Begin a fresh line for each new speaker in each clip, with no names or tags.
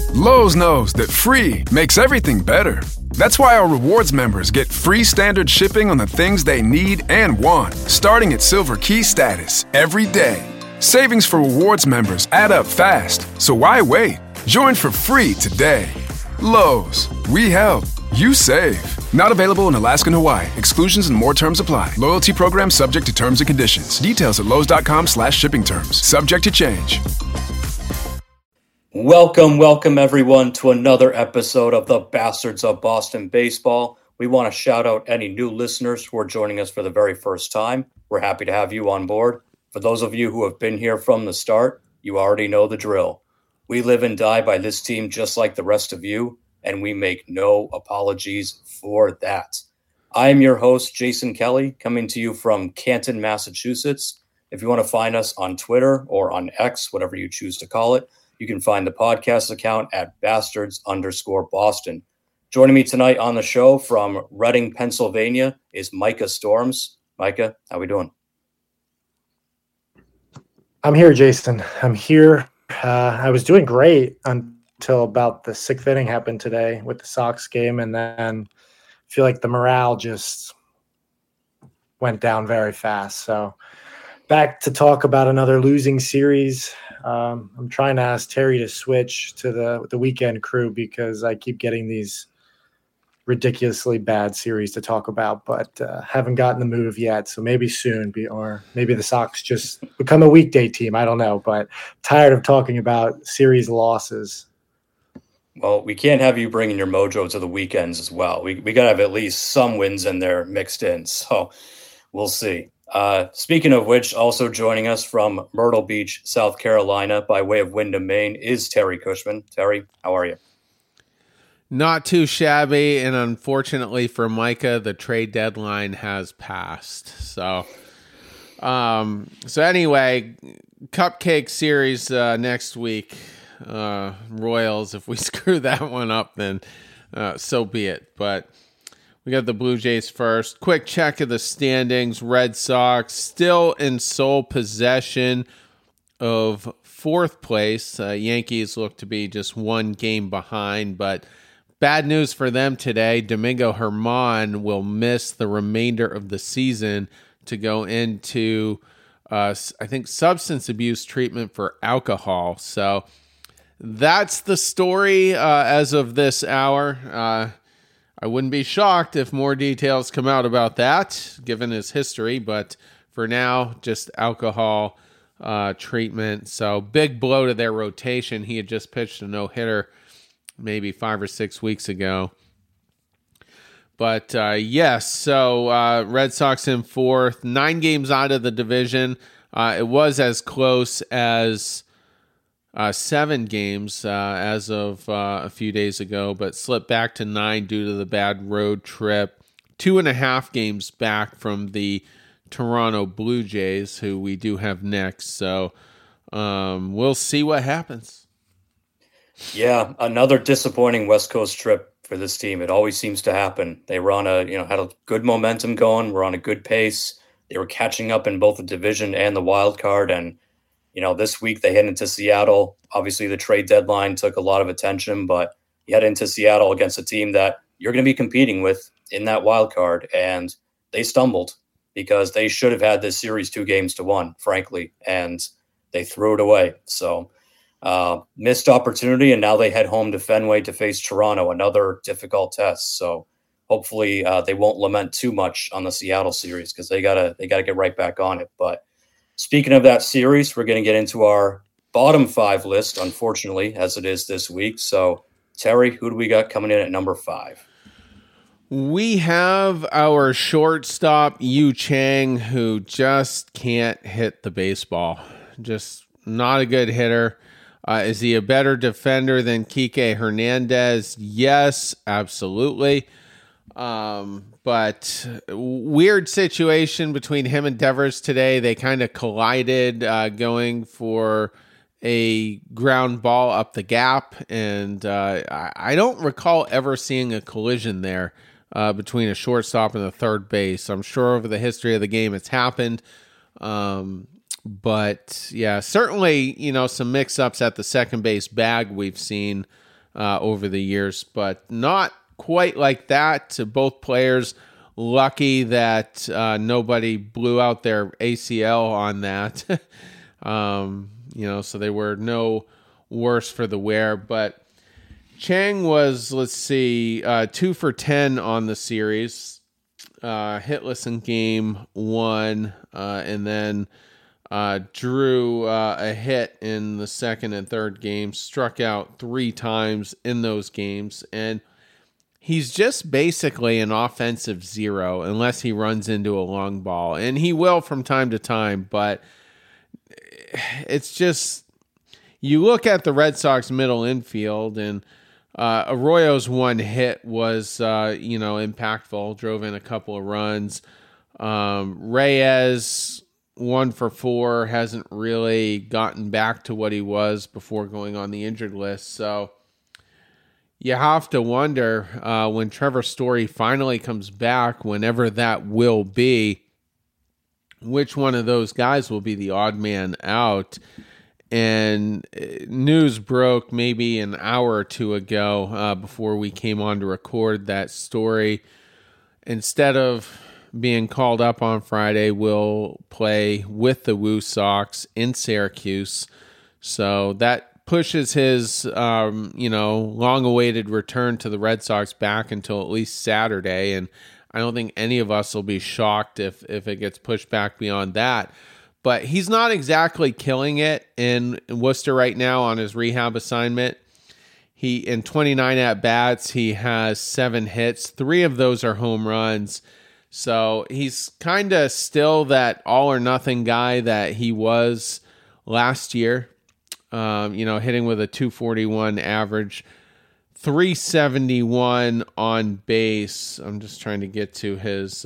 Lowe's knows that free makes everything better. That's why our rewards members get free standard shipping on the things they need and want, starting at Silver Key status every day. Savings for rewards members add up fast, so why wait? Join for free today. Lowe's, we help, you save. Not available in Alaska and Hawaii. Exclusions and more terms apply. Loyalty program subject to terms and conditions. Details at lowes.com/shipping terms. Subject to change.
Welcome everyone to another episode of the Bastards of Boston Baseball. We want to shout out any new listeners who are joining us for the very first time. We're happy to have you on board. For those of you who have been here from the start, you already know the drill. We live and die by this team just like the rest of you, and we make no apologies for that. I am your host, Jason Kelly, coming to you from Canton, Massachusetts. If you want to find us on Twitter or on X, whatever you choose to call it, you can find the podcast account at bastards_Boston. Joining me tonight on the show from Reading, Pennsylvania is Micah Storms. Micah, how we doing?
I'm here, Jason. I'm here. I was doing great until about the sixth inning happened today with the Sox game, and then I feel like the morale just went down very fast. So back to talk about another losing series. I'm trying to ask Terry to switch to the weekend crew because I keep getting these ridiculously bad series to talk about, but haven't gotten the move yet. So maybe soon, or maybe the Sox just become a weekday team. I don't know, but tired of talking about series losses.
Well, we can't have you bringing your mojo to the weekends as well. We got to have at least some wins in there mixed in. So we'll see. Speaking of which, also joining us from Myrtle Beach, South Carolina, by way of Windham, Maine, is Terry Cushman. Terry, how are you?
Not too shabby, and unfortunately for Micah, the trade deadline has passed. So anyway, Cupcake Series next week. Royals, if we screw that one up, then so be it. But we got the Blue Jays first. Quick check of the standings. Red Sox still in sole possession of fourth place. Yankees look to be just one game behind, but bad news for them today. Domingo Germán will miss the remainder of the season to go into, I think, substance abuse treatment for alcohol. So that's the story as of this hour. I wouldn't be shocked if more details come out about that, given his history. But for now, just alcohol treatment. So big blow to their rotation. He had just pitched a no-hitter maybe 5 or 6 weeks ago. But yes, so Red Sox in fourth, 9 games out of the division. It was as close as 7 games as of a few days ago, but slipped back to 9 due to the bad road trip. 2.5 games back from the Toronto Blue Jays, who we do have next. So we'll see what happens.
Yeah, another disappointing West Coast trip for this team. It always seems to happen. They were on had a good momentum going. We're on a good pace. They were catching up in both the division and the wild card, and this week they head into Seattle. Obviously, the trade deadline took a lot of attention, but you head into Seattle against a team that you're going to be competing with in that wild card, and they stumbled because they should have had this series 2-1, frankly, and they threw it away. So missed opportunity, and now they head home to Fenway to face Toronto, another difficult test. So hopefully they won't lament too much on the Seattle series because they gotta get right back on it. But speaking of that series, we're going to get into our bottom 5 list, unfortunately, as it is this week. So, Terry, who do we got coming in at number 5?
We have our shortstop, Yu Chang, who just can't hit the baseball. Just not a good hitter. Is he a better defender than Kike Hernandez? Yes, absolutely. But weird situation between him and Devers today. They kind of collided going for a ground ball up the gap. And I don't recall ever seeing a collision there between a shortstop and the third base. I'm sure over the history of the game it's happened. But yeah, certainly, some mix-ups at the second base bag we've seen over the years, but not quite like that. To both players, lucky that nobody blew out their ACL on that. So they were no worse for the wear. But Chang was, 2 for 10 on the series, hitless in game 1, and then drew a hit in the second and third games, struck out 3 times in those games, and he's just basically an offensive zero unless he runs into a long ball, and he will from time to time, but it's just, you look at the Red Sox middle infield, and Arroyo's one hit was, impactful, drove in a couple of runs. Reyes, 1 for 4, hasn't really gotten back to what he was before going on the injured list. So you have to wonder when Trevor Story finally comes back, whenever that will be, which one of those guys will be the odd man out. And news broke maybe an hour or two ago before we came on to record that story. Instead of being called up on Friday, will play with the Woo Sox in Syracuse. So that pushes his, long-awaited return to the Red Sox back until at least Saturday. And I don't think any of us will be shocked if it gets pushed back beyond that. But he's not exactly killing it in Worcester right now on his rehab assignment. He, in 29 at-bats, he has 7 hits. 3 of those are home runs. So he's kind of still that all-or-nothing guy that he was last year, hitting with a 241 average, 371 on base. I'm just trying to get to his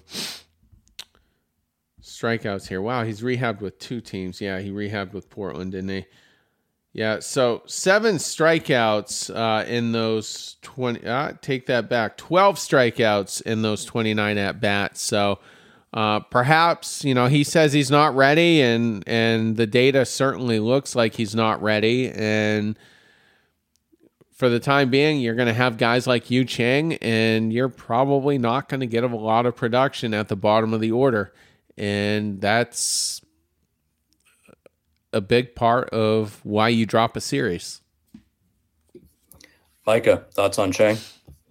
strikeouts here. Wow, he's rehabbed with 2 teams. Yeah, he rehabbed with Portland, didn't he? Yeah, so 7 strikeouts in those 20. Take that back. 12 strikeouts in those 29 at bats. So perhaps, he says he's not ready, and the data certainly looks like he's not ready. And for the time being, you're going to have guys like Yu Chang, and you're probably not going to get a lot of production at the bottom of the order. And that's a big part of why you drop a series.
Micah, thoughts on Chang?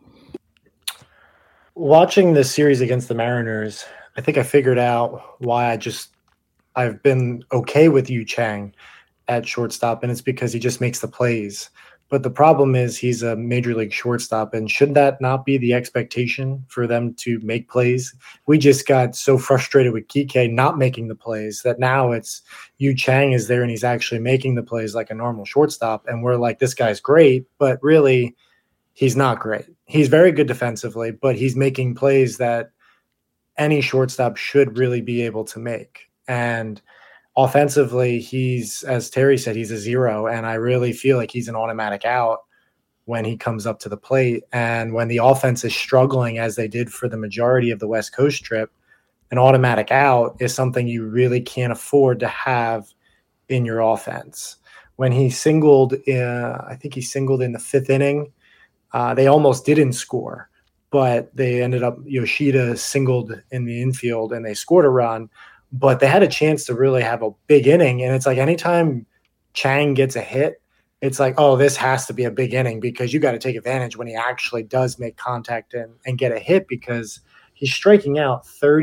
Watching this series against the Mariners, I think I figured out why I've been okay with Yu Chang at shortstop, and it's because he just makes the plays. But the problem is he's a major league shortstop, and should that not be the expectation for them to make plays? We just got so frustrated with Kike not making the plays that now it's Yu Chang is there and he's actually making the plays like a normal shortstop. And we're like, this guy's great, but really he's not great. He's very good defensively, but he's making plays that any shortstop should really be able to make. And offensively, he's, as Terry said, he's a zero, and I really feel like he's an automatic out when he comes up to the plate. And when the offense is struggling, as they did for the majority of the West Coast trip, an automatic out is something you really can't afford to have in your offense. When he singled, I think he singled in the 5th inning, they almost didn't score, but they ended up, Yoshida singled in the infield and they scored a run. But they had a chance to really have a big inning. And it's like anytime Chang gets a hit, it's like, oh, this has to be a big inning because you got to take advantage when he actually does make contact and get a hit, because he's striking out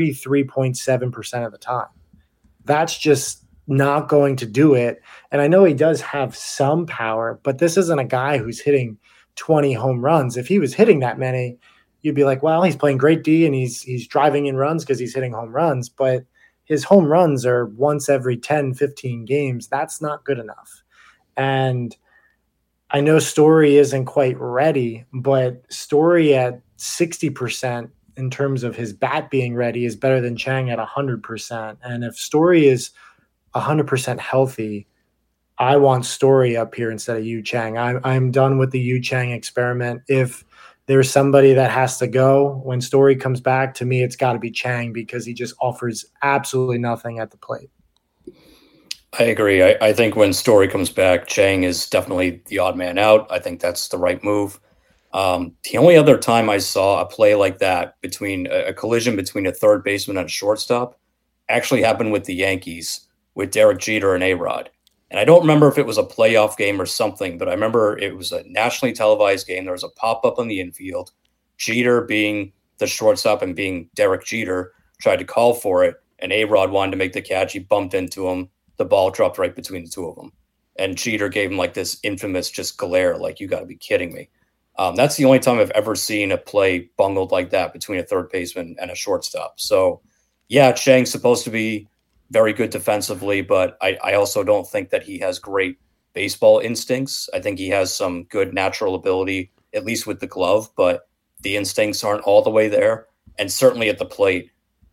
33.7% of the time. That's just not going to do it. And I know he does have some power, but this isn't a guy who's hitting 20 home runs. If he was hitting that many, you'd be like, well, he's playing great D and he's driving in runs because he's hitting home runs. But his home runs are once every 10, 15 games. That's not good enough. And I know Story isn't quite ready, but Story at 60% in terms of his bat being ready is better than Chang at 100%. And if Story is 100% healthy, I want Story up here instead of Yu Chang. I'm done with the Yu Chang experiment. If there's somebody that has to go when Story comes back, to me, it's got to be Chang because he just offers absolutely nothing at the plate.
I agree. I think when Story comes back, Chang is definitely the odd man out. I think that's the right move. The only other time I saw a play like that between a collision between a third baseman and a shortstop actually happened with the Yankees with Derek Jeter and A-Rod. And I don't remember if it was a playoff game or something, but I remember it was a nationally televised game. There was a pop-up on the infield. Jeter, being the shortstop and being Derek Jeter, tried to call for it, and A-Rod wanted to make the catch. He bumped into him. The ball dropped right between the two of them. And Jeter gave him like this infamous just glare, like, you got to be kidding me. That's the only time I've ever seen a play bungled like that between a third baseman and a shortstop. So, yeah, Chang's supposed to be very good defensively, but I also don't think that he has great baseball instincts. I think he has some good natural ability, at least with the glove, but the instincts aren't all the way there. And certainly at the plate,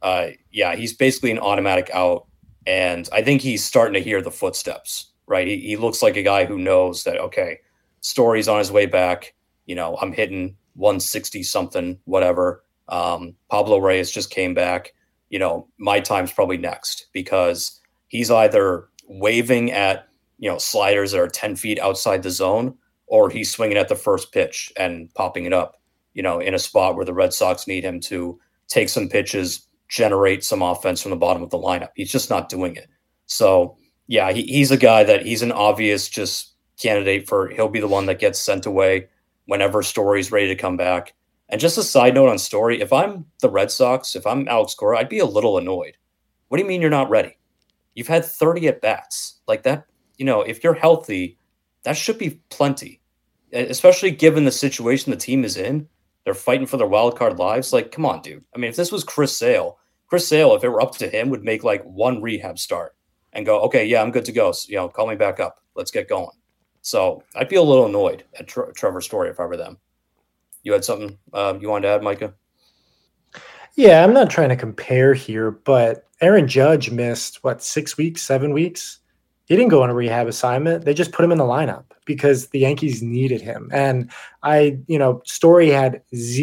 he's basically an automatic out. And I think he's starting to hear the footsteps, right? He looks like a guy who knows that, okay, Story's on his way back. I'm hitting 160 something, whatever. Pablo Reyes just came back. My time's probably next, because he's either waving at, sliders that are 10 feet outside the zone, or he's swinging at the first pitch and popping it up, in a spot where the Red Sox need him to take some pitches, generate some offense from the bottom of the lineup. He's just not doing it. So, yeah, he's a guy that he's an obvious just candidate for, he'll be the one that gets sent away whenever Story's ready to come back. And just a side note on Story, if I'm the Red Sox, if I'm Alex Cora, I'd be a little annoyed. What do you mean you're not ready? You've had 30 at-bats. Like that, if you're healthy, that should be plenty. Especially given the situation the team is in. They're fighting for their wild card lives. Like, come on, dude. I mean, if this was Chris Sale, if it were up to him, would make like one rehab start and go, okay, yeah, I'm good to go. So, call me back up. Let's get going. So I'd be a little annoyed at Trevor Story if I were them. You had something you wanted to add, Micah?
Yeah, I'm not trying to compare here, but Aaron Judge missed, 6 weeks, 7 weeks? He didn't go on a rehab assignment. They just put him in the lineup because the Yankees needed him. And Story had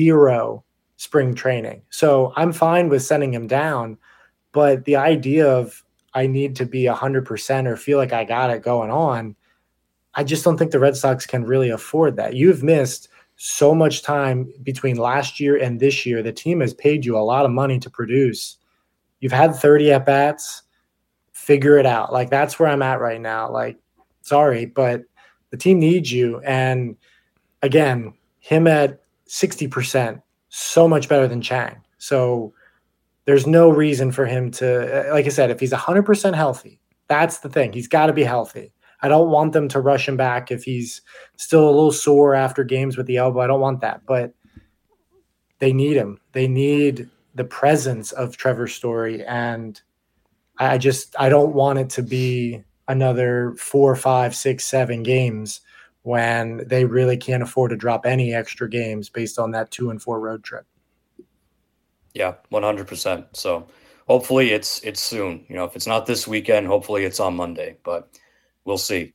0 spring training. So I'm fine with sending him down, but the idea of I need to be 100% or feel like I got it going on, I just don't think the Red Sox can really afford that. You've missed so much time between last year and this year. The team has paid you a lot of money to produce. You've had 30 at-bats. Figure it out. Like, that's where I'm at right now. Like, sorry, but the team needs you. And again, him at 60%, so much better than Chang. So there's no reason for him to, like I said, if he's 100% healthy, that's the thing. He's got to be healthy. I don't want them to rush him back if he's still a little sore after games with the elbow. I don't want that, but they need him. They need the presence of Trevor Story, and I don't want it to be another 4, 5, 6, 7 games when they really can't afford to drop any extra games based on that 2-4 road trip.
Yeah, 100%. So hopefully it's soon. If it's not this weekend, hopefully it's on Monday, but we'll see.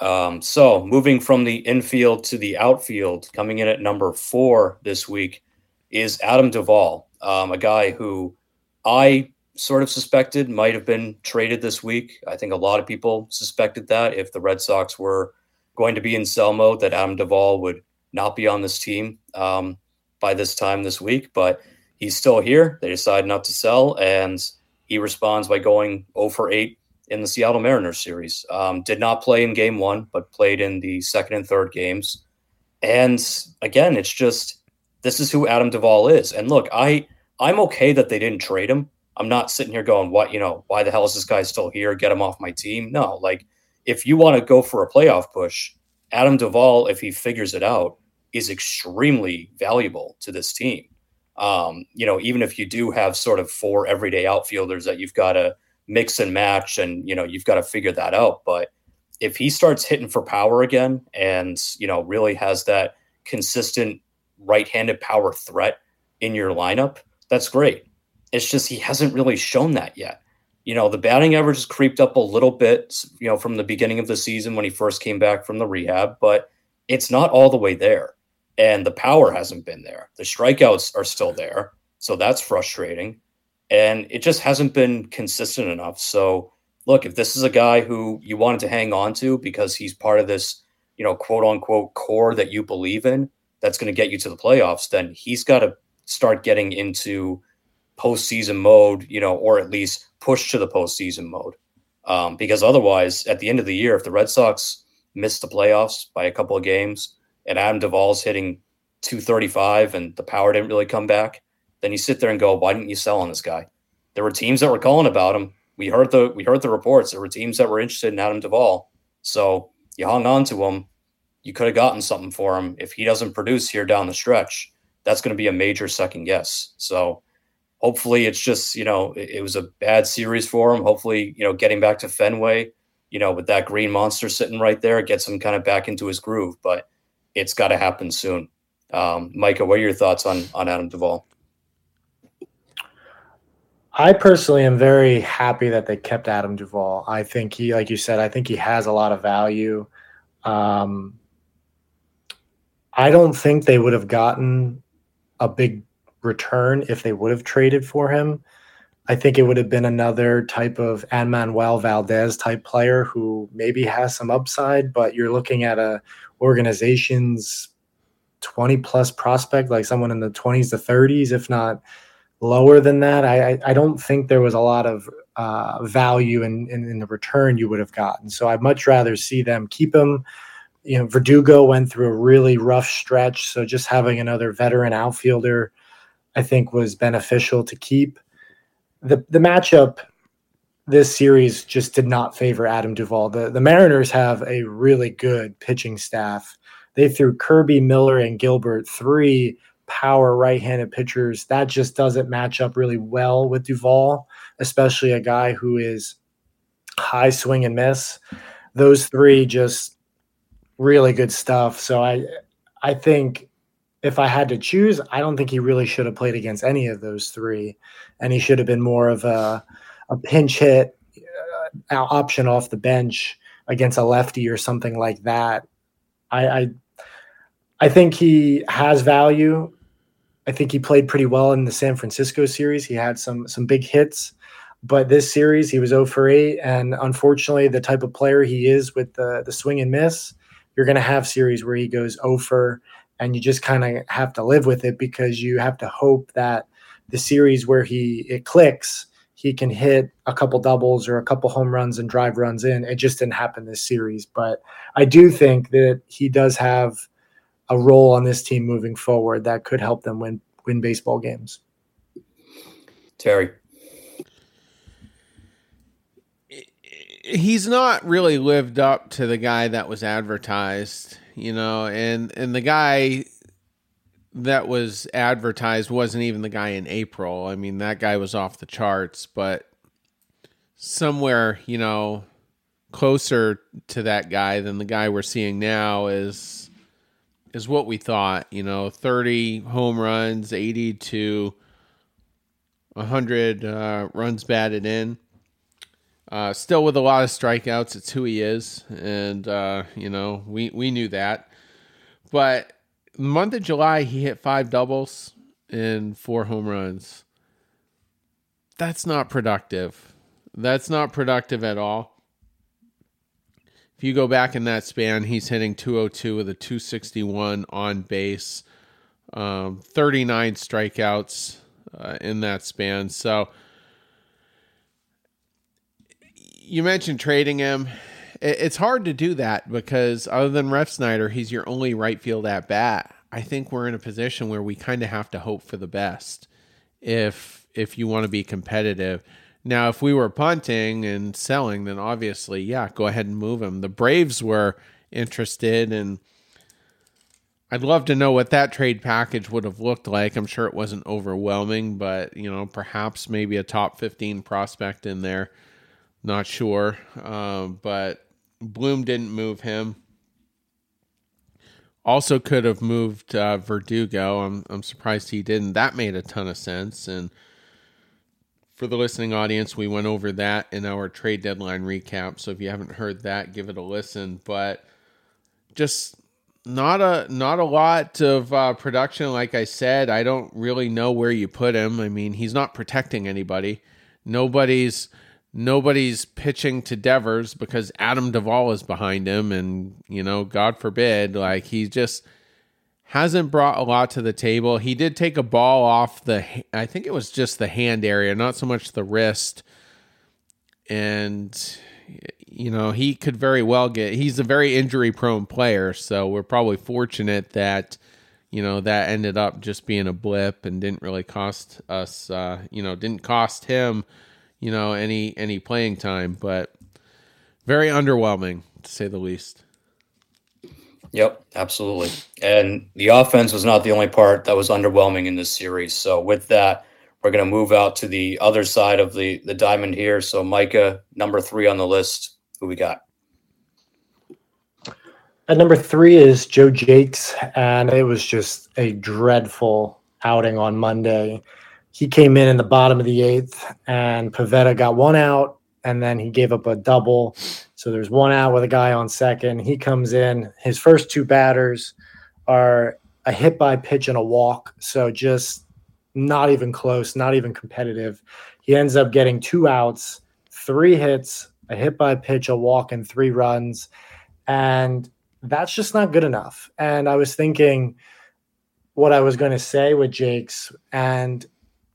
So moving from the infield to the outfield, coming in at number 4 this week is Adam Duvall, a guy who I sort of suspected might have been traded this week. I think a lot of people suspected that if the Red Sox were going to be in sell mode, that Adam Duvall would not be on this team by this time this week, but he's still here. They decided not to sell, and he responds by going 0 for 8 in the Seattle Mariners series. Did not play in game 1, but played in the second and third games. And again, it's just, this is who Adam Duvall is. And look, I'm okay that they didn't trade him. I'm not sitting here going, why the hell is this guy still here? Get him off my team. No, like, if you want to go for a playoff push, Adam Duvall, if he figures it out, is extremely valuable to this team. Even if you do have sort of 4 everyday outfielders that you've got to mix and match, and you've got to figure that out. But if he starts hitting for power again and really has that consistent right-handed power threat in your lineup, that's great. It's just he hasn't really shown that yet. The batting average has creeped up a little bit, from the beginning of the season when he first came back from the rehab, but it's not all the way there. And the power hasn't been there. The strikeouts are still there, so that's frustrating. And it just hasn't been consistent enough. So look, if this is a guy who you wanted to hang on to because he's part of this, quote unquote core that you believe in, that's going to get you to the playoffs, then he's got to start getting into postseason mode, or at least push to the postseason mode. Because otherwise, at the end of the year, if the Red Sox miss the playoffs by a couple of games and Adam Duvall's hitting 235 and the power didn't really come back, then you sit there and go, why didn't you sell on this guy? There were teams that were calling about him. We heard the reports. There were teams that were interested in Adam Duvall. So you hung on to him. You could have gotten something for him. If he doesn't produce here down the stretch, that's going to be a major second guess. So hopefully it's just, it was a bad series for him. Hopefully, getting back to Fenway, with that green monster sitting right there, it gets him kind of back into his groove, but it's got to happen soon. Micah, what are your thoughts on Adam Duvall?
I personally am very happy that they kept Adam Duvall. I think he, like you said, I think he has a lot of value. I don't think they would have gotten a big return if they would have traded for him. I think it would have been another type of Manuel Valdez type player who maybe has some upside, but you're looking at a organization's 20 plus prospect, like someone in the 20s to 30s, if not lower than that. I don't think there was a lot of value in the return you would have gotten. So I'd much rather see them keep him. Verdugo went through a really rough stretch, so just having another veteran outfielder, I think, was beneficial to keep. The matchup this series just did not favor Adam Duvall. The Mariners have a really good pitching staff. They threw Kirby, Miller, and Gilbert, 3 power right-handed pitchers. That just doesn't match up really well with Duvall, especially a guy who is high swing and miss. Those 3 just really good stuff. So I think if I had to choose, I don't think he really should have played against any of those 3, and he should have been more of a pinch hit option off the bench against a lefty or something like that. I think he has value. I think he played pretty well in the San Francisco series. He had some big hits, but this series he was 0 for 8, and unfortunately, the type of player he is with the swing and miss, you're going to have series where he goes 0 for, and you just kind of have to live with it because you have to hope that the series where it clicks, he can hit a couple doubles or a couple home runs and drive runs in. It just didn't happen this series, but I do think that he does have a role on this team moving forward that could help them win baseball games.
Terry.
He's not really lived up to the guy that was advertised, and the guy that was advertised wasn't even the guy in April. I mean, that guy was off the charts, but somewhere, closer to that guy than the guy we're seeing now is what we thought, 30 home runs, 80 to 100 runs batted in. Still with a lot of strikeouts. It's who he is. And, we knew that. But the month of July, he hit 5 doubles and 4 home runs. That's not productive. That's not productive at all. If you go back in that span, he's hitting 202 with a 261 on base, 39 strikeouts in that span. So you mentioned trading him. It's hard to do that because other than Refsnyder, he's your only right field at bat. I think we're in a position where we kind of have to hope for the best if you want to be competitive. Now, if we were punting and selling, then obviously, yeah, go ahead and move him. The Braves were interested, and I'd love to know what that trade package would have looked like. I'm sure it wasn't overwhelming, but, perhaps maybe a top 15 prospect in there. Not sure. But Bloom didn't move him. Also could have moved Verdugo. I'm surprised he didn't. That made a ton of sense, and for the listening audience, we went over that in our trade deadline recap. So if you haven't heard that, give it a listen. But just not a lot of production. Like I said, I don't really know where you put him. I mean, he's not protecting anybody. Nobody's nobody's pitching to Devers because Adam Duvall is behind him, and God forbid, like, he just hasn't brought a lot to the table. He did take a ball off I think it was just the hand area, not so much the wrist. And, he could very well he's a very injury prone player. So we're probably fortunate that, that ended up just being a blip and didn't really cost us, didn't cost him, any playing time, but very underwhelming to say the least.
Yep, absolutely. And the offense was not the only part that was underwhelming in this series. So with that, we're going to move out to the other side of the diamond here. So Micah, number 3 on the list. Who we got?
At number 3 is Joe Jakes, and it was just a dreadful outing on Monday. He came in the bottom of the 8th, and Pivetta got 1 out, and then he gave up a double. So there's 1 out with a guy on second. He comes in. His first 2 batters are a hit by pitch and a walk. So just not even close, not even competitive. He ends up getting 2 outs, 3 hits, a hit by pitch, a walk, and 3 runs. And that's just not good enough. And I was thinking what I was going to say with Jakes, and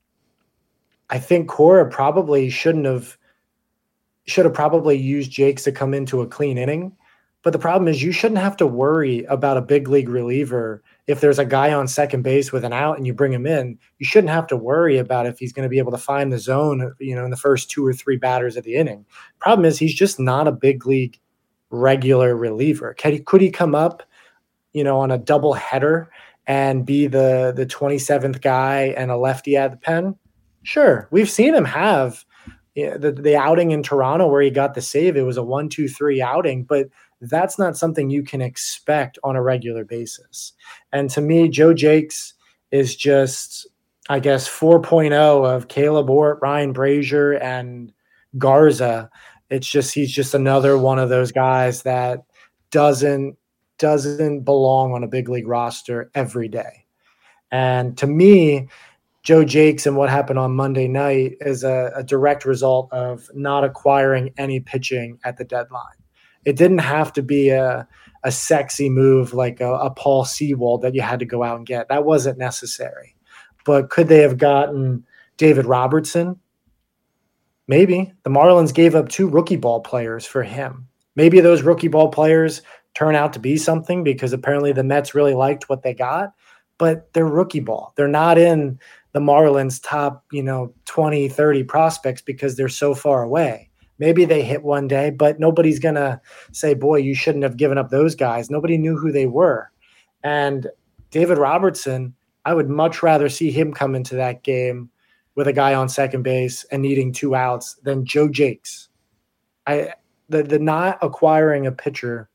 I think Cora probably should have probably used Jakes to come into a clean inning. But the problem is you shouldn't have to worry about a big league reliever. If there's a guy on second base with an out and you bring him in, you shouldn't have to worry about if he's going to be able to find the zone, in the first 2 or 3 batters of the inning. Problem is he's just not a big league regular reliever. Could he come up, on a double header and be the 27th guy and a lefty at the pen? Sure. We've seen him have the outing in Toronto where he got the save. It was a 1-2-3 outing, but that's not something you can expect on a regular basis. And to me, Joe Jakes is just, I guess, 4.0 of Caleb Ort, Ryan Brazier, and Garza. It's just, he's just another one of those guys that doesn't belong on a big league roster every day. And to me, Joe Jakes and what happened on Monday night is a direct result of not acquiring any pitching at the deadline. It didn't have to be a sexy move like a Paul Sewald that you had to go out and get. That wasn't necessary. But could they have gotten David Robertson? Maybe. The Marlins gave up 2 rookie ball players for him. Maybe those rookie ball players turn out to be something because apparently the Mets really liked what they got, but they're rookie ball. They're not in the Marlins' top, 20, 30 prospects because they're so far away. Maybe they hit one day, but nobody's going to say, boy, you shouldn't have given up those guys. Nobody knew who they were. And David Robertson, I would much rather see him come into that game with a guy on second base and needing 2 outs than Joe Jakes. The not acquiring a pitcher,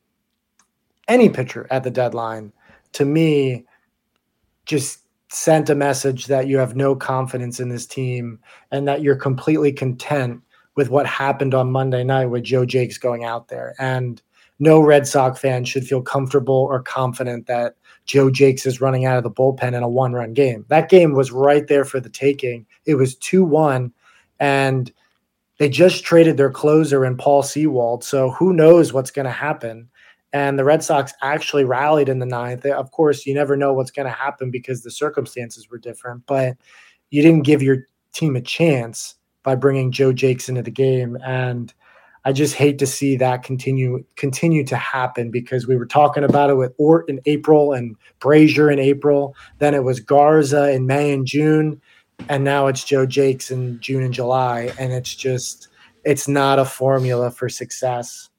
any pitcher at the deadline, to me, just sent a message that you have no confidence in this team and that you're completely content with what happened on Monday night with Joe Jakes going out there. And no Red Sox fan should feel comfortable or confident that Joe Jakes is running out of the bullpen in a 1-run game. That game was right there for the taking. It was 2-1, and they just traded their closer in Paul Sewald. So who knows what's going to happen. And the Red Sox actually rallied in the 9th. Of course, you never know what's going to happen because the circumstances were different, but you didn't give your team a chance by bringing Joe Jakes into the game. And I just hate to see that continue to happen because we were talking about it with Ort in April and Brazier in April. Then it was Garza in May and June. And now it's Joe Jakes in June and July. And it's not a formula for success.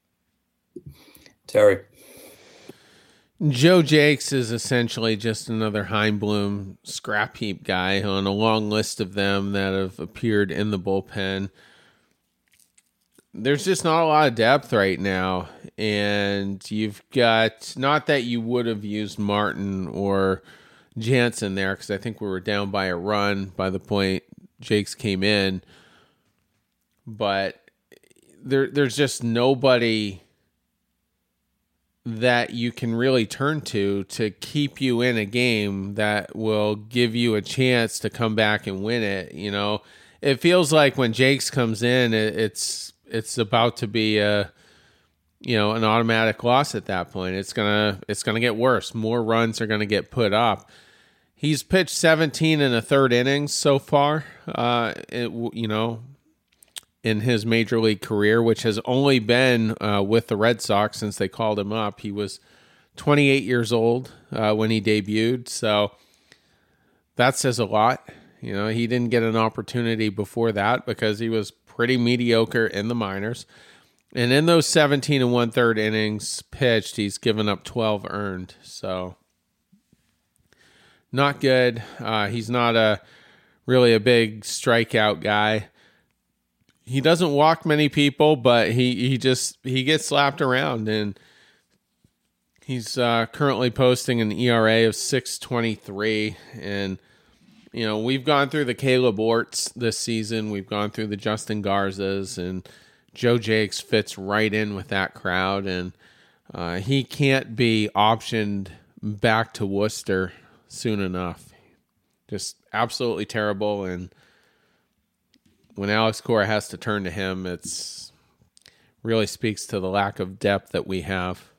Terry.
Joe Jakes is essentially just another Heimblum scrap heap guy on a long list of them that have appeared in the bullpen. There's just not a lot of depth right now. And you've got, not that you would have used Martin or Jansen there, because I think we were down by a run by the point Jakes came in. But there's just nobody that you can really turn to keep you in a game that will give you a chance to come back and win it, it feels like when Jakes comes in, it's about to be an automatic loss at that point. It's gonna get worse. More runs are gonna get put up. He's pitched 17 in the third innings so far. In his major league career, which has only been with the Red Sox since they called him up. He was 28 years old when he debuted, so that says a lot. He didn't get an opportunity before that because he was pretty mediocre in the minors. And in those 17 and 1/3 innings pitched, he's given up 12 earned, so not good. He's not really a big strikeout guy. He doesn't walk many people, but he gets slapped around, and he's currently posting an ERA of 6.23. And we've gone through the Caleb Orts this season. We've gone through the Justin Garzas, and Joe Jakes fits right in with that crowd. And he can't be optioned back to Worcester soon enough. Just absolutely terrible. And when Alex Cora has to turn to him, it's really speaks to the lack of depth that we have.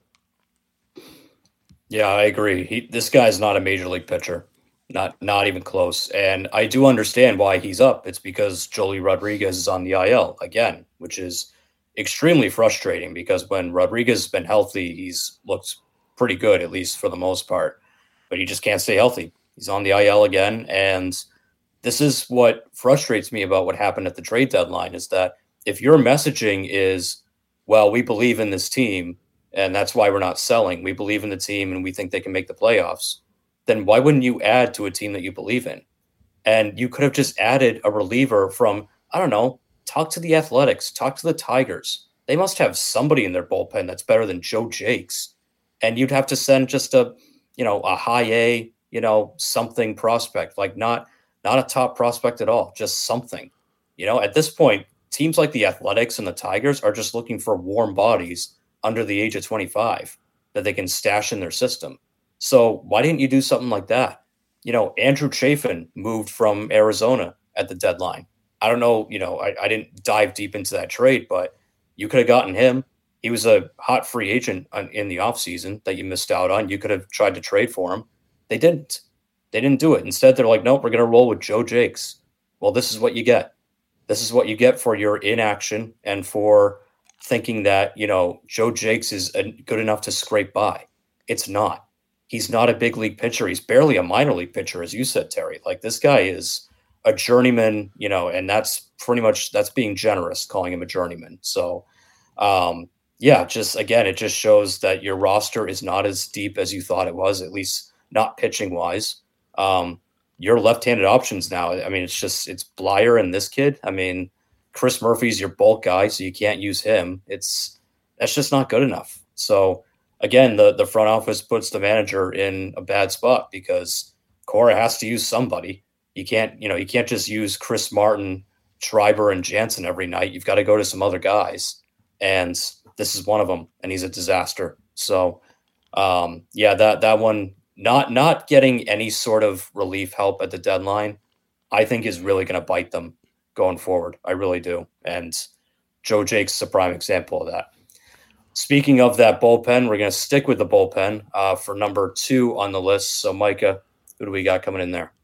Yeah, I agree. This guy's not a major league pitcher, not even close. And I do understand why he's up. It's because Joely Rodriguez is on the IL again, which is extremely frustrating because when Rodriguez has been healthy, he's looked pretty good, at least for the most part. But he just can't stay healthy. He's on the IL again, and this is what frustrates me about what happened at the trade deadline is that if your messaging is, well, we believe in this team and that's why we're not selling. We believe in the team and we think they can make the playoffs. Then why wouldn't you add to a team that you believe in? And you could have just added a reliever from, I don't know, talk to the Athletics, talk to the Tigers. They must have somebody in their bullpen that's better than Joe Jakes. And you'd have to send just a high A, something prospect, like not a top prospect at all, just something. At this point, teams like the Athletics and the Tigers are just looking for warm bodies under the age of 25 that they can stash in their system. So why didn't you do something like that? Andrew Chafin moved from Arizona at the deadline. I don't know, I didn't dive deep into that trade, but you could have gotten him. He was a hot free agent in the offseason that you missed out on. You could have tried to trade for him. They didn't. They didn't do it. Instead, they're like, nope, we're going to roll with Joe Jakes. Well, this is what you get. This is what you get for your inaction and for thinking that, Joe Jakes is good enough to scrape by. It's not. He's not a big league pitcher. He's barely a minor league pitcher, as you said, Terry. Like, this guy is a journeyman, and that's being generous, calling him a journeyman. So, it just shows that your roster is not as deep as you thought it was, at least not pitching wise. Your left-handed options now, it's Blyer and this kid. Chris Murphy's your bulk guy, so you can't use him. That's just not good enough. So again, the front office puts the manager in a bad spot because Cora has to use somebody. You can't just use Chris Martin, Schreiber, and Jansen every night. You've got to go to some other guys. And this is one of them, and he's a disaster. So that one, not getting any sort of relief help at the deadline, I think is really going to bite them going forward. I really do. And Joe Jakes is a prime example of that. Speaking of that bullpen, we're going to stick with the bullpen for number 2 on the list. So, Micah, who do we got coming in there?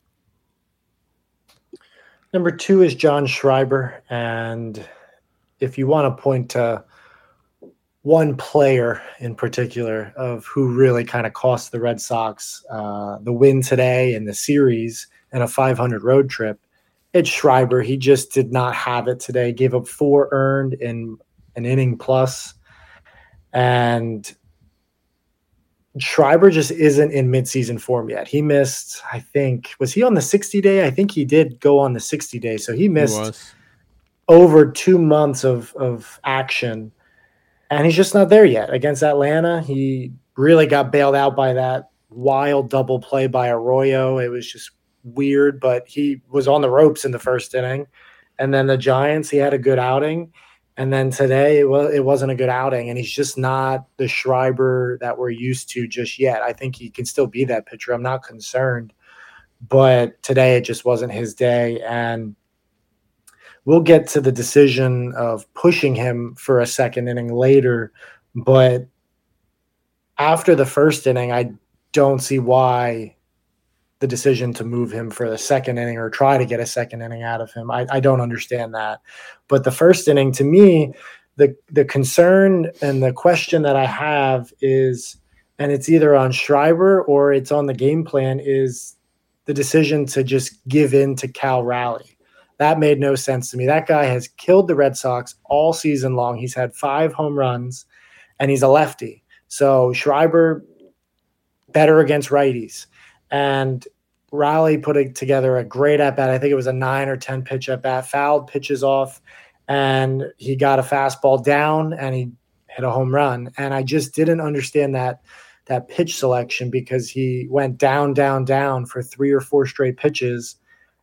Number 2 is John Schreiber. And if you want to point to one player in particular of who really kind of cost the Red Sox the win today in the series and a 500 road trip, it's Schreiber. He just did not have it today. Gave up 4 earned in an inning plus. And Schreiber just isn't in midseason form yet. He missed, I think, was he on the 60-day? I think he did go on the 60-day. So he missed over 2 months of action. And he's just not there yet. Against Atlanta, he really got bailed out by that wild double play by Arroyo. It was just weird, but he was on the ropes in the first inning. And then the Giants, he had a good outing. And then today, it wasn't a good outing. And he's just not the Schreiber that we're used to just yet. I think he can still be that pitcher. I'm not concerned. But today, it just wasn't his day. And we'll get to the decision of pushing him for a second inning later. But after the first inning, I don't see why the decision to move him for the second inning or try to get a second inning out of him. I don't understand that. But the first inning, to me, the concern and the question that I have is, and it's either on Schreiber or it's on the game plan, is the decision to just give in to Cal Raleigh. That made no sense to me. That guy has killed the Red Sox all season long. He's had 5 home runs, and he's a lefty. So Schreiber, better against righties. And Raleigh put together a great at-bat. I think it was a 9 or 10 pitch at-bat, fouled pitches off, and he got a fastball down, and he hit a home run. And I just didn't understand that pitch selection, because he went down for 3 or 4 straight pitches,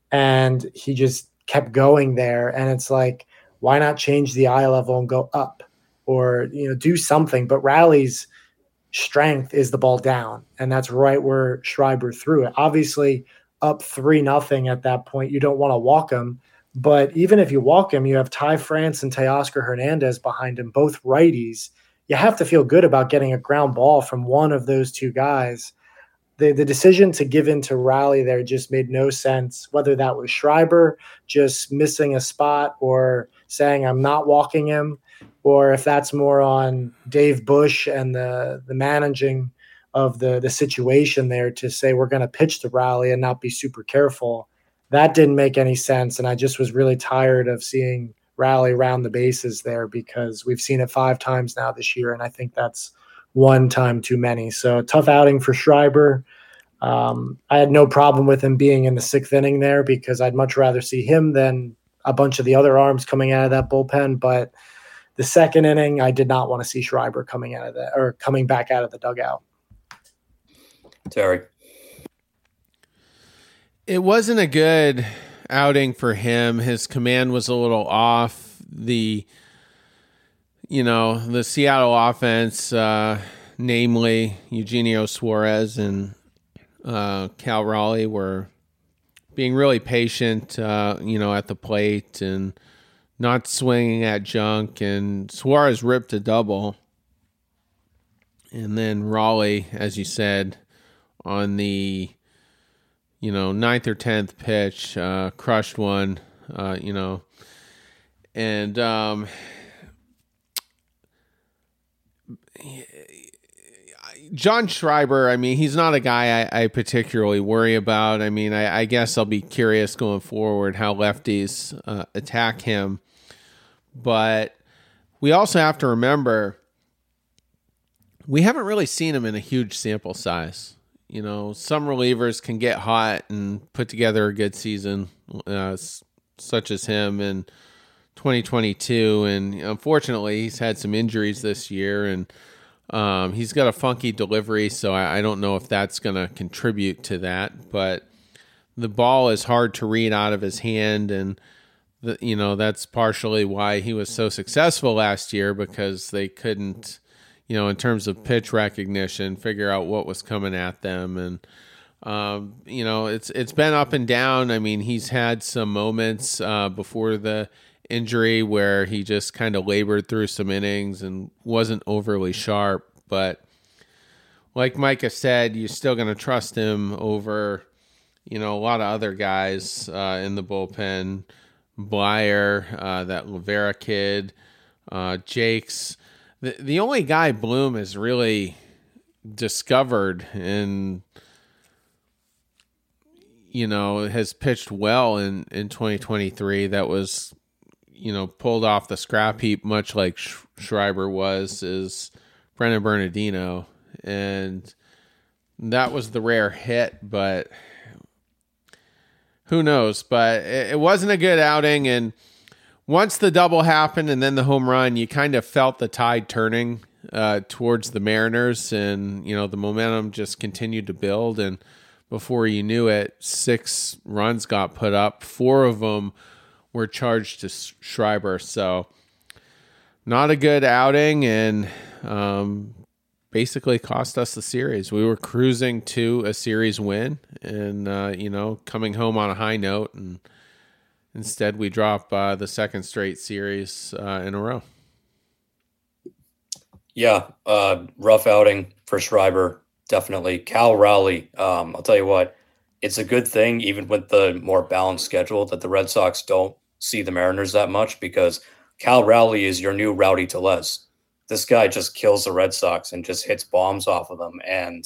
and he just kept going there. And it's like, why not change the eye level and go up, or do something? But Raleigh's strength is the ball down, and that's right where Schreiber threw it. Obviously, up 3-0 at that point, you don't want to walk him. But even if you walk him, you have Ty France and Teoscar Hernandez behind him, both righties. You have to feel good about getting a ground ball from one of those two guys. The decision to give in to Raleigh there just made no sense, whether that was Schreiber just missing a spot or saying I'm not walking him, or if that's more on Dave Bush and the managing of the situation there to say we're going to pitch to Raleigh and not be super careful. That didn't make any sense, and I just was really tired of seeing Raleigh round the bases there, because we've seen it 5 times now this year, and I think that's 1 time too many. So tough outing for Schreiber. I had no problem with him being in the 6th inning there, because I'd much rather see him than a bunch of the other arms coming out of that bullpen. But the 2nd inning, I did not want to see Schreiber coming out of that, or coming back out of the dugout.
Terry.
It wasn't a good outing for him. His command was a little off. The Seattle offense, namely Eugenio Suarez and Cal Raleigh, were being really patient, at the plate and not swinging at junk. And Suarez ripped a double. And then Raleigh, as you said, on the 9th or 10th pitch, crushed one, and John Schreiber, I mean, he's not a guy I particularly worry about. I mean, I guess I'll be curious going forward how lefties attack him. But we also have to remember, we haven't really seen him in a huge sample size. Some relievers can get hot and put together a good season, such as him in 2022. And unfortunately, he's had some injuries this year, and he's got a funky delivery, so I don't know if that's going to contribute to that. But the ball is hard to read out of his hand, and that's partially why he was so successful last year, because they couldn't, in terms of pitch recognition, figure out what was coming at them. And, it's been up and down. I mean, he's had some moments before the injury where he just kind of labored through some innings and wasn't overly sharp. But like Micah said, you're still going to trust him over, a lot of other guys in the bullpen. Blyer, that Rivera kid, Jakes. The only guy Bloom has really discovered and, has pitched well in 2023 that was, pulled off the scrap heap, much like Schreiber was, is Brennan Bernardino. And that was the rare hit, but who knows? But it wasn't a good outing, and once the double happened and then the home run, you kind of felt the tide turning towards the Mariners, and the momentum just continued to build. And before you knew it, 6 runs got put up. 4 of them were charged to Schreiber. So not a good outing, and basically cost us the series. We were cruising to a series win, and coming home on a high note, and Instead, we drop the second straight series in a row.
Yeah, rough outing for Schreiber, definitely. Cal Raleigh, I'll tell you what, it's a good thing, even with the more balanced schedule, that the Red Sox don't see the Mariners that much, because Cal Raleigh is your new Rowdy Tellez. This guy just kills the Red Sox and just hits bombs off of them. And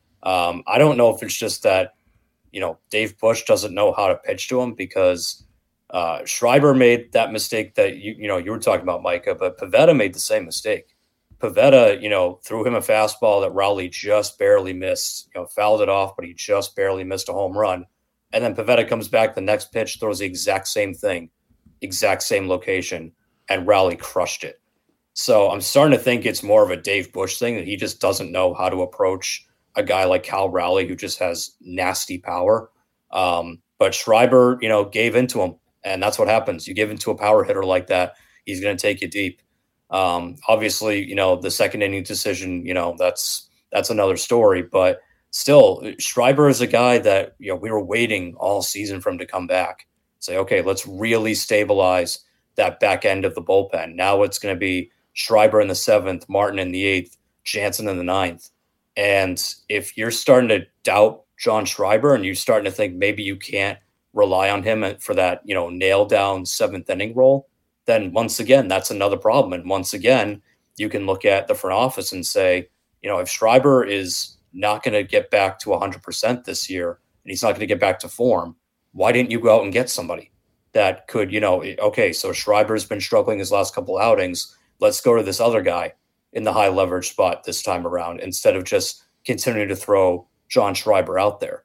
I don't know if it's just that, Dave Bush doesn't know how to pitch to him, because Schreiber made that mistake that you were talking about, Micah, but Pivetta made the same mistake. Pivetta, threw him a fastball that Raleigh just barely missed, fouled it off, but he just barely missed a home run. And then Pivetta comes back the next pitch, throws the exact same thing, exact same location, and Raleigh crushed it. So I'm starting to think it's more of a Dave Bush thing, that he just doesn't know how to approach a guy like Cal Raleigh, who just has nasty power. But Schreiber, gave into him, and that's what happens. You give into a power hitter like that, he's going to take you deep. Obviously, the second inning decision, that's another story, but still, Schreiber is a guy that, we were waiting all season for him to come back. Say, okay, let's really stabilize that back end of the bullpen. Now it's going to be Schreiber in the 7th, Martin in the 8th, Jansen in the 9th. And if you're starting to doubt John Schreiber and you're starting to think maybe you can't rely on him for that, nail down 7th inning role, then once again, that's another problem. And once again, you can look at the front office and say, if Schreiber is not going to get back to 100% this year, and he's not going to get back to form, why didn't you go out and get somebody that could, okay, so Schreiber's been struggling his last couple outings. Let's go to this other guy in the high leverage spot this time around, instead of just continuing to throw John Schreiber out there.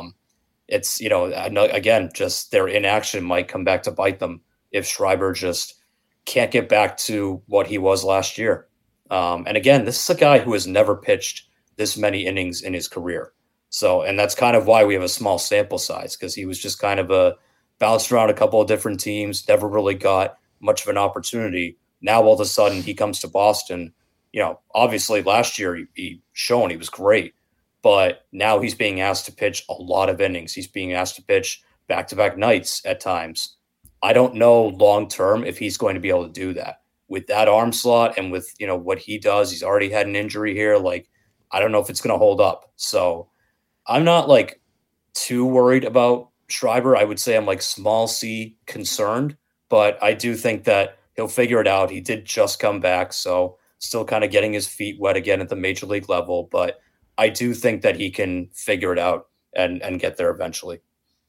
It's, again, just their inaction might come back to bite them if Schreiber just can't get back to what he was last year. And again, this is a guy who has never pitched this many innings in his career. So, and that's kind of why we have a small sample size, because he was just kind of bounced around a couple of different teams, never really got much of an opportunity. Now, all of a sudden, he comes to Boston. Obviously last year he shown he was great, but now he's being asked to pitch a lot of innings. He's being asked to pitch back-to-back nights at times. I don't know long-term if he's going to be able to do that with that arm slot and with, what he does. He's already had an injury here. Like, I don't know if it's going to hold up. So I'm not too worried about Schreiber. I would say I'm small C concerned, but I do think that he'll figure it out. He did just come back, so still kind of getting his feet wet again at the major league level, but I do think that he can figure it out and get there eventually.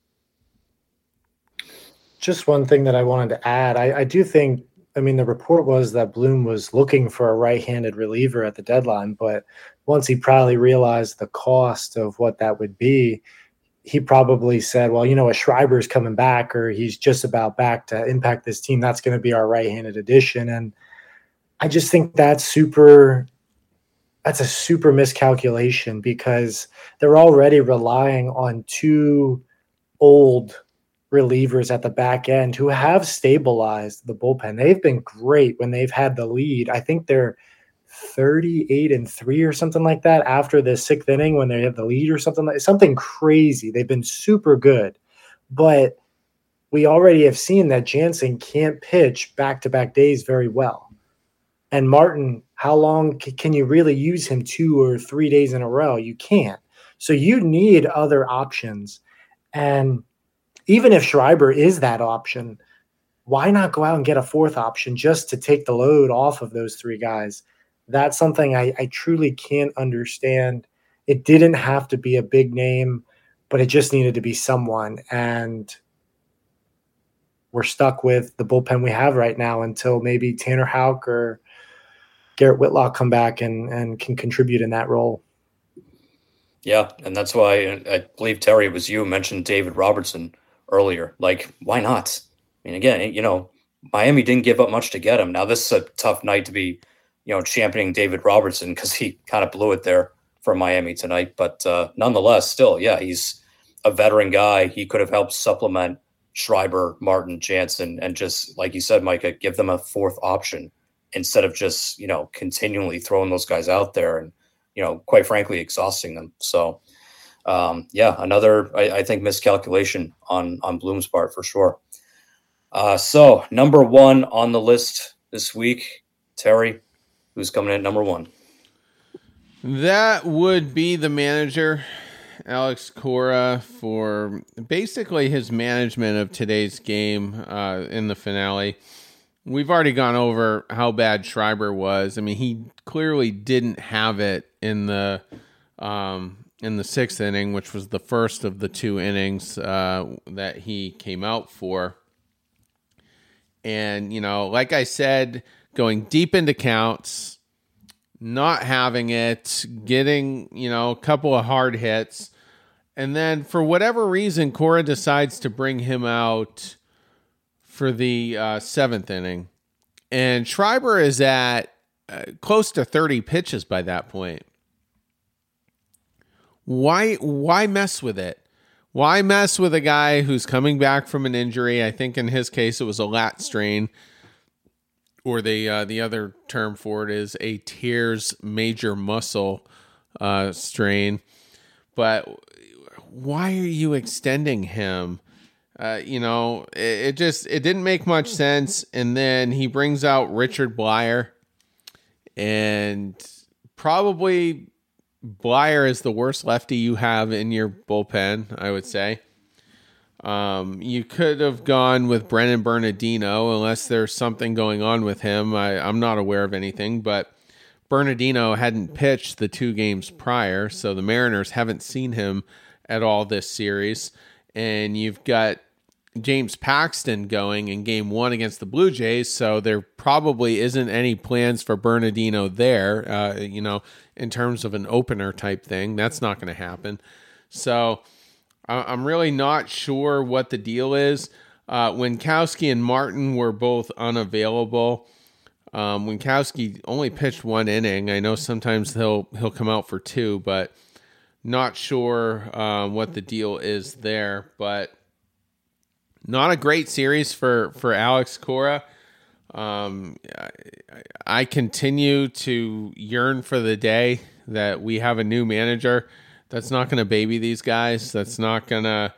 Just one thing that I wanted to add. I do think, the report was that Bloom was looking for a right-handed reliever at the deadline, but once he probably realized the cost of what that would be, he probably said, well, a Schreiber's coming back, or he's just about back to impact this team. That's going to be our right-handed addition. And I just think that's a super miscalculation, because they're already relying on two old relievers at the back end who have stabilized the bullpen. They've been great when they've had the lead. I think they're 38-3 or something like that after the 6th inning when they have the lead, or something crazy. They've been super good, but we already have seen that Jansen can't pitch back-to-back days very well. And Martin, how long can you really use him 2 or 3 days in a row? You can't. So you need other options. And even if Schreiber is that option, why not go out and get a 4th option just to take the load off of those 3 guys? That's something I truly can't understand. It didn't have to be a big name, but it just needed to be someone. And we're stuck with the bullpen we have right now until maybe Tanner Houck or Garrett Whitlock come back and can contribute in that role.
Yeah, and that's why I believe, Terry, it was you who mentioned David Robertson earlier. Why not? Again, Miami didn't give up much to get him. Now, this is a tough night to be, championing David Robertson, because he kind of blew it there for Miami tonight. But nonetheless, still, yeah, he's a veteran guy. He could have helped supplement Schreiber, Martin, Jansen, and just, like you said, Micah, give them a 4th option instead of just, continually throwing those guys out there and, quite frankly, exhausting them. So, another, I think, miscalculation on Bloom's part for sure. So number one on the list this week, Terry, who's coming in at number one?
That would be the manager, Alex Cora, for basically his management of today's game in the finale. We've already gone over how bad Schreiber was. I mean, he clearly didn't have it in the sixth inning, which was the first of the two innings that he came out for. And, like I said, going deep into counts, not having it, getting, a couple of hard hits. And then for whatever reason, Cora decides to bring him out for the seventh inning. And Schreiber is at close to 30 pitches by that point. Why mess with it? Why mess with a guy who's coming back from an injury? I think in his case it was a lat strain, or the other term for it is a teres major muscle strain. But why are you extending him? It didn't make much sense. And then he brings out Richard Bleier, and probably Bleier is the worst lefty you have in your bullpen, I would say. You could have gone with Brennan Bernardino, unless there's something going on with him. I'm not aware of anything, but Bernardino hadn't pitched the 2 games prior, so the Mariners haven't seen him at all this series. And you've got James Paxton going in game 1 against the Blue Jays, so there probably isn't any plans for Bernardino there, in terms of an opener type thing. That's not going to happen. So I'm really not sure what the deal is. Winkowski and Martin were both unavailable. Winkowski only pitched 1 inning. I know sometimes he'll come out for 2, but not sure what the deal is there. But not a great series for Alex Cora. I continue to yearn for the day that we have a new manager that's not going to baby these guys, that's not going to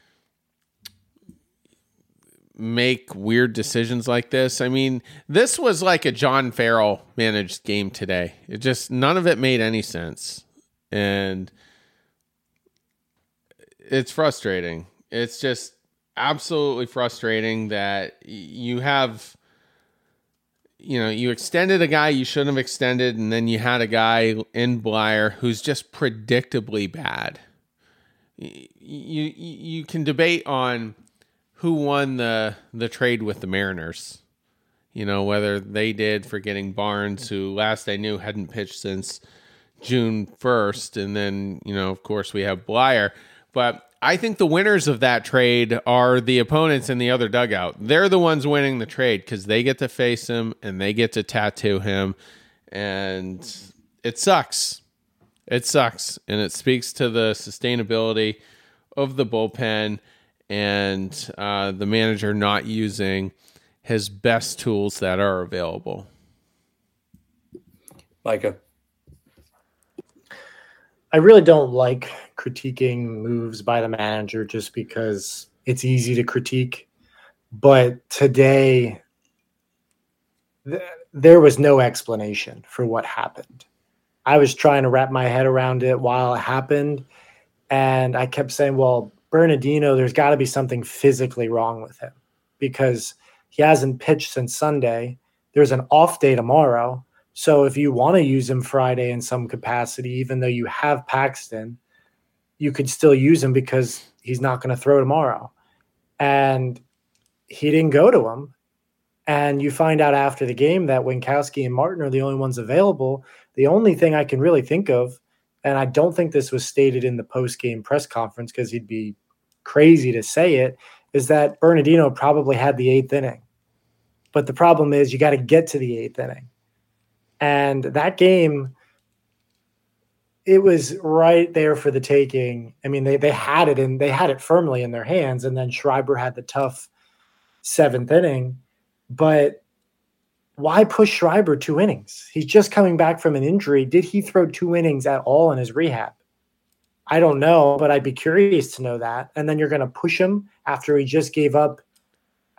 make weird decisions like this. I mean, this was like a John Farrell managed game today. None of it made any sense. And it's frustrating. It's just absolutely frustrating that you extended a guy you shouldn't have extended, and then you had a guy in Bleier who's just predictably bad. You can debate on who won the trade with the Mariners. Whether they did for getting Barnes, who last I knew hadn't pitched since June 1st, and then, of course we have Bleier. But I think the winners of that trade are the opponents in the other dugout. They're the ones winning the trade because they get to face him and they get to tattoo him. And it sucks. It sucks. And it speaks to the sustainability of the bullpen and the manager not using his best tools that are available.
Micah.
I really don't like critiquing moves by the manager just because it's easy to critique. But today, there was no explanation for what happened. I was trying to wrap my head around it while it happened. And I kept saying, well, Bernardino, there's got to be something physically wrong with him because he hasn't pitched since Sunday. There's an off day tomorrow. So if you want to use him Friday in some capacity, even though you have Paxton, you could still use him because he's not going to throw tomorrow. And he didn't go to him. And you find out after the game that Winkowski and Martin are the only ones available. The only thing I can really think of, and I don't think this was stated in the post-game press conference because he'd be crazy to say it, is that Bernardino probably had the 8th inning. But the problem is you got to get to the 8th inning. And that game, it was right there for the taking. I mean, they had it and they had it firmly in their hands. And then Schreiber had the tough 7th inning. But why push Schreiber 2 innings? He's just coming back from an injury. Did he throw 2 innings at all in his rehab? I don't know, but I'd be curious to know that. And then you're going to push him after he just gave up,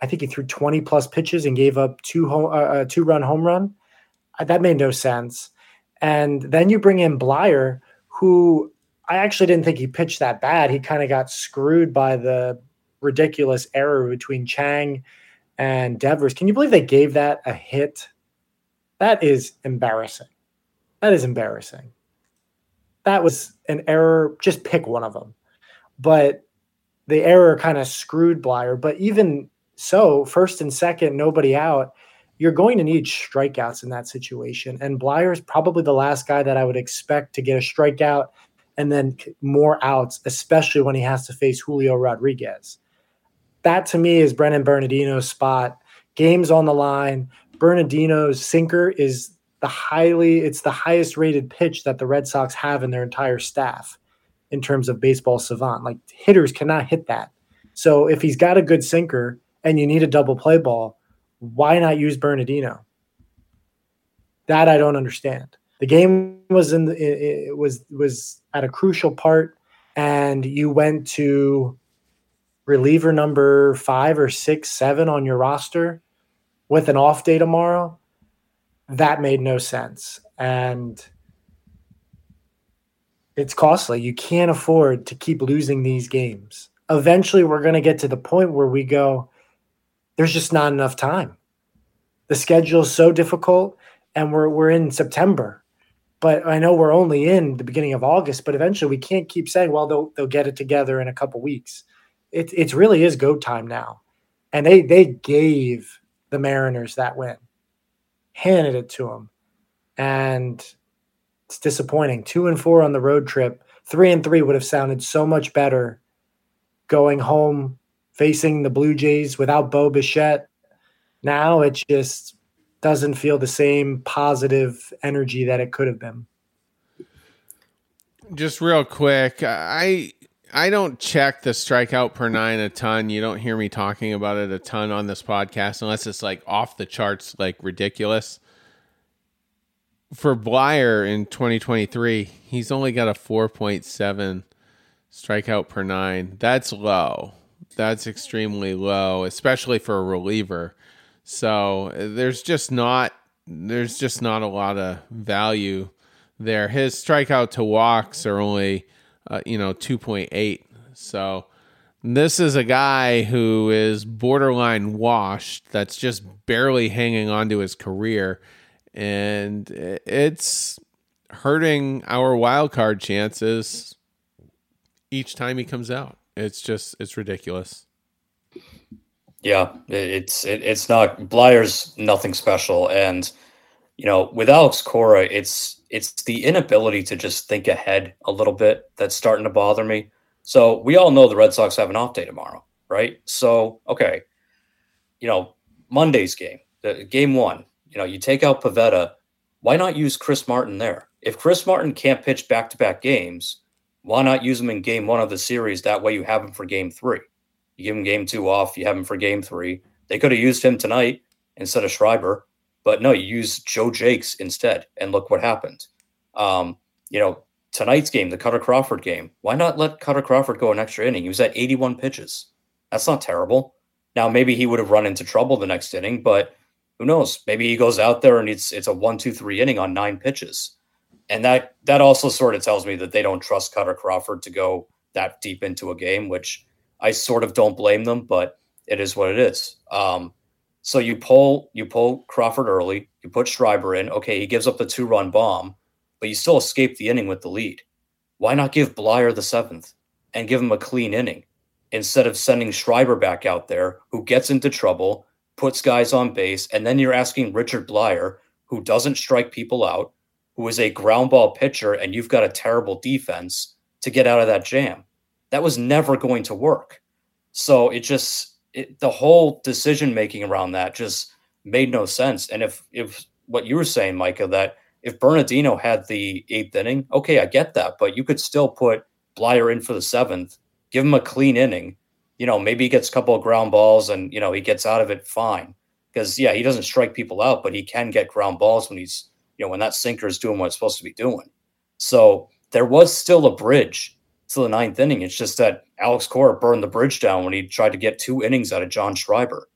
I think he threw 20 plus pitches and gave up two-run home run. That made no sense. And then you bring in Blyer, who I actually didn't think he pitched that bad. He kind of got screwed by the ridiculous error between Chang and Devers. Can you believe they gave that a hit? That is embarrassing. That is embarrassing. That was an error. Just pick one of them. But the error kind of screwed Blyer. But even so, first and second, nobody out, you're going to need strikeouts in that situation. And Blyer is probably the last guy that I would expect to get a strikeout and then more outs, especially when he has to face Julio Rodriguez. That to me is Brennan Bernardino's spot. Game's on the line. Bernardino's sinker is the highest rated pitch that the Red Sox have in their entire staff in terms of baseball savant. Like, hitters cannot hit that. So if he's got a good sinker and you need a double play ball, why not use Bernardino? That I don't understand. The game was was at a crucial part, and you went to reliever number 5 or 6, 7 on your roster with an off day tomorrow. That made no sense. And it's costly. You can't afford to keep losing these games. Eventually, we're going to get to the point where we go, there's just not enough time. The schedule is so difficult, and we're in September. But I know we're only in the beginning of August, but eventually we can't keep saying, well, they'll get it together in a couple weeks. It really is go time now. And they gave the Mariners that win, handed it to them. And it's disappointing. 2-4 on the road trip. 3-3 would have sounded so much better going home, facing the Blue Jays without Bo Bichette. Now it just doesn't feel the same positive energy that it could have been.
Just real quick, I don't check the strikeout per 9 a ton. You don't hear me talking about it a ton on this podcast unless it's like off the charts, like ridiculous. For Blyer in 2023, he's only got a 4.7 strikeout per 9. That's low. That's extremely low, especially for a reliever. So there's just not a lot of value there. His strikeout to walks are only 2.8. So this is a guy who is borderline washed. That's just barely hanging on to his career, and it's hurting our wild card chances each time he comes out. It's ridiculous.
Yeah, it's not. Blyer's nothing special, and with Alex Cora, it's the inability to just think ahead a little bit that's starting to bother me. So we all know the Red Sox have an off day tomorrow, right? So okay, Monday's game, game 1, you take out Pivetta. Why not use Chris Martin there? If Chris Martin can't pitch back-to-back games, why not use him in game 1 of the series? That way you have him for game 3. You give him game 2 off, you have him for game 3. They could have used him tonight instead of Schreiber, but no, you use Joe Jakes instead, and look what happened. Tonight's game, the Cutter Crawford game, why not let Cutter Crawford go an extra inning? He was at 81 pitches. That's not terrible. Now, maybe he would have run into trouble the next inning, but who knows? Maybe he goes out there and it's a 1-2-3 inning on 9 pitches. And that also sort of tells me that they don't trust Cutter Crawford to go that deep into a game, which I sort of don't blame them, but it is what it is. So you pull Crawford early, you put Schreiber in. Okay, he gives up the 2-run bomb, but you still escape the inning with the lead. Why not give Blyer the 7th and give him a clean inning instead of sending Schreiber back out there, who gets into trouble, puts guys on base, and then you're asking Richard Blyer, who doesn't strike people out, who is a ground ball pitcher, and you've got a terrible defense, to get out of that jam. That was never going to work. So the whole decision-making around that just made no sense. And if what you were saying, Micah, that if Bernardino had the 8th inning, okay, I get that, but you could still put Blyer in for the 7th, give him a clean inning. Maybe he gets a couple of ground balls and, he gets out of it fine. Because, yeah, he doesn't strike people out, but he can get ground balls when he's, when that sinker is doing what it's supposed to be doing. So there was still a bridge to the 9th inning. It's just that Alex Cora burned the bridge down when he tried to get 2 innings out of John Schreiber.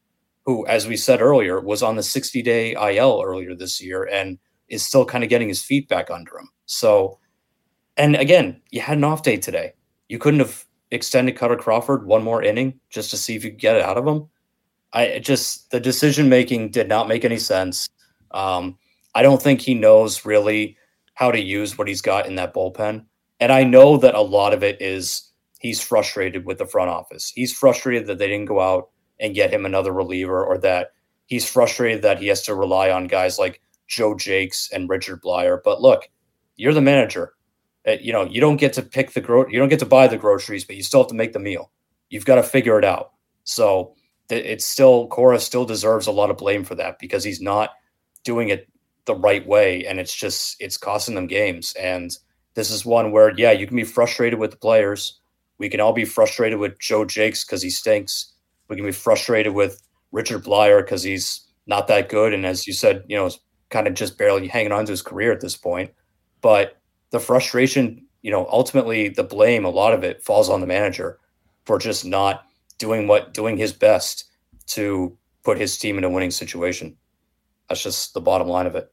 who, as we said earlier, was on the 60-day IL earlier this year and is still kind of getting his feet back under him. So, and again, you had an off day today. You couldn't have extended Cutter Crawford one more inning just to see if you could get it out of him. The decision making did not make any sense. I don't think he knows really how to use what he's got in that bullpen. And I know that a lot of it is he's frustrated with the front office. He's frustrated that they didn't go out and get him another reliever, or that he's frustrated that he has to rely on guys like Joe Jakes and Richard Blyer. But look, you're the manager. You don't get to pick you don't get to buy the groceries, but you still have to make the meal. You've got to figure it out. So Cora still deserves a lot of blame for that, because he's not doing it the right way, and it's costing them games. And this is one where, yeah, you can be frustrated with the players. We can all be frustrated with Joe Jakes because he stinks. We can be frustrated with Richard Blyer because he's not that good, and as you said, is kind of just barely hanging on to his career at this point. But the frustration, ultimately the blame, a lot of it falls on the manager for just not doing his best to put his team in a winning situation. That's just the bottom line of it.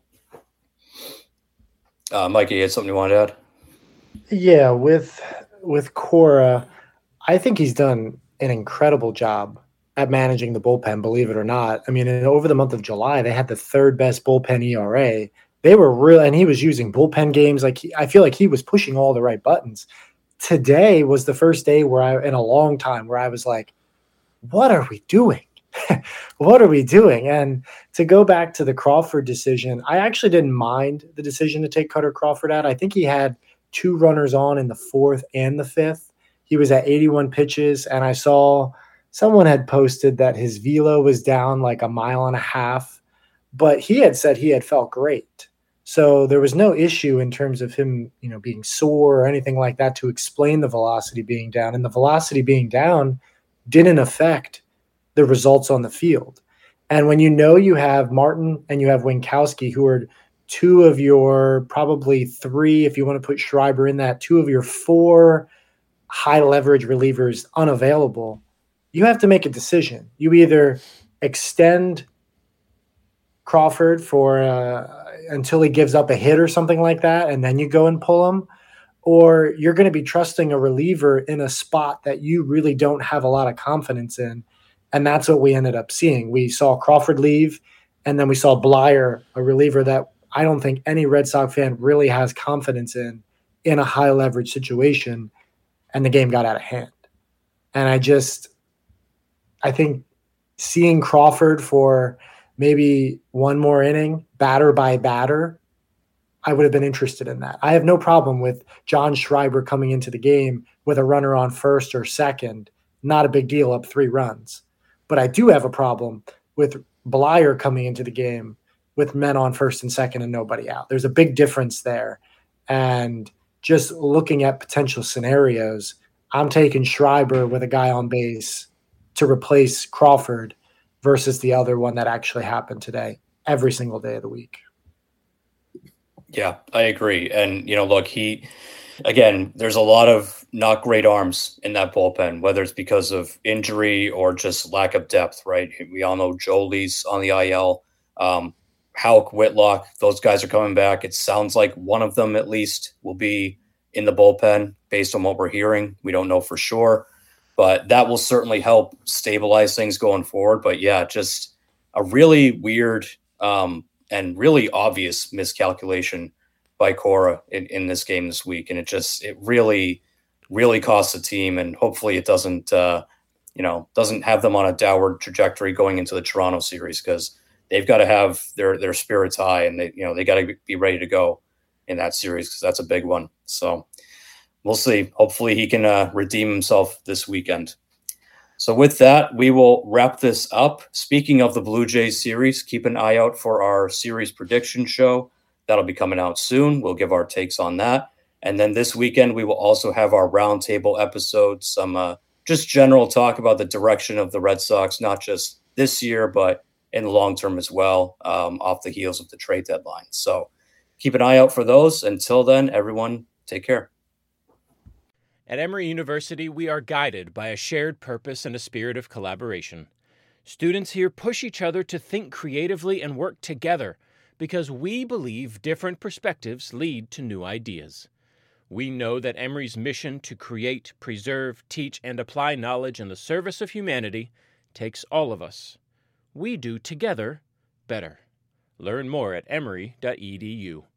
Mikey, you had something you wanted to add?
Yeah, with Cora, I think he's done an incredible job at managing the bullpen, believe it or not. I mean, over the month of July, they had the third best bullpen ERA. They were real, and he was using bullpen games. I feel like he was pushing all the right buttons. Today was the first day in a long time where I was like, what are we doing? What are we doing? And to go back to the Crawford decision, I actually didn't mind the decision to take Cutter Crawford out. I think he had 2 runners on in the 4th and the 5th. He was at 81 pitches, and I saw someone had posted that his velo was down like 1.5 miles, but he had said he had felt great. So there was no issue in terms of him, being sore or anything like that to explain the velocity being down. And the velocity being down didn't affect the results on the field. And when you have Martin and you have Winkowski, who are 2 of your probably 3, if you want to put Schreiber in that, 2 of your 4 high leverage relievers unavailable, you have to make a decision. You either extend Crawford for until he gives up a hit or something like that, and then you go and pull him, or you're going to be trusting a reliever in a spot that you really don't have a lot of confidence in. And that's what we ended up seeing. We saw Crawford leave, and then we saw Blyer, a reliever that I don't think any Red Sox fan really has confidence in a high leverage situation, and the game got out of hand. And I think seeing Crawford for maybe one more inning, batter by batter, I would have been interested in that. I have no problem with John Schreiber coming into the game with a runner on first or second. Not a big deal, up 3 runs. But I do have a problem with Blyer coming into the game with men on first and second and nobody out. There's a big difference there. And just looking at potential scenarios, I'm taking Schreiber with a guy on base to replace Crawford versus the other one that actually happened today, every single day of the week.
Yeah, I agree. And, look, there's a lot of not great arms in that bullpen, whether it's because of injury or just lack of depth, right? We all know Jolie's on the IL. Houck, Whitlock, those guys are coming back. It sounds like one of them at least will be in the bullpen based on what we're hearing. We don't know for sure, but that will certainly help stabilize things going forward. But yeah, just a really weird and really obvious miscalculation by Cora in this game this week. And it really, really costs the team. And hopefully it doesn't have them on a downward trajectory going into the Toronto series, because they've got to have their spirits high, and they got to be ready to go in that series, because that's a big one. So we'll see. Hopefully he can redeem himself this weekend. So with that, we will wrap this up. Speaking of the Blue Jays series, keep an eye out for our series prediction show. That'll be coming out soon. We'll give our takes on that. And then this weekend, we will also have our roundtable episode, some just general talk about the direction of the Red Sox, not just this year, but in the long term as well, off the heels of the trade deadline. So keep an eye out for those. Until then, everyone, take care.
At Emory University, we are guided by a shared purpose and a spirit of collaboration. Students here push each other to think creatively and work together because we believe different perspectives lead to new ideas. We know that Emory's mission to create, preserve, teach, and apply knowledge in the service of humanity takes all of us. We do together better. Learn more at emory.edu.